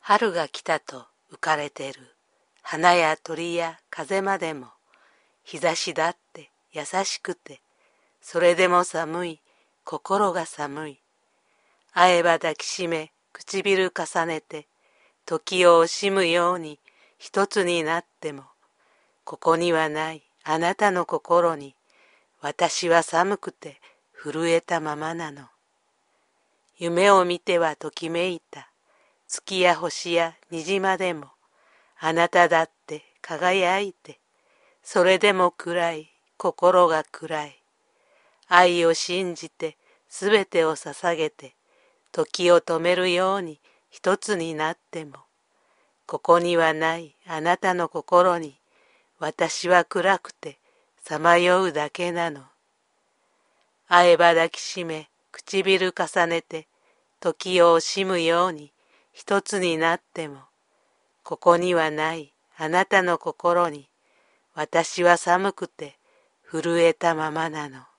春が来たと浮かれてる花や鳥や風までも、日差しだって優しくて、それでも寒い、心が寒い。会えば抱きしめ、唇重ねて、時を惜しむように一つになっても、ここにはないあなたの心に、私は寒くて震えたままなの。夢を見てはときめいた。月や星や虹までも、あなただって輝いて、それでも暗い、心が暗い。愛を信じて、すべてを捧げて、時を止めるように一つになっても、ここにはないあなたの心に、私は暗くてさまようだけなの。会えば抱きしめ、唇重ねて、時を惜しむように一つになっても、ここにはないあなたの心に、私は寒くて震えたままなの。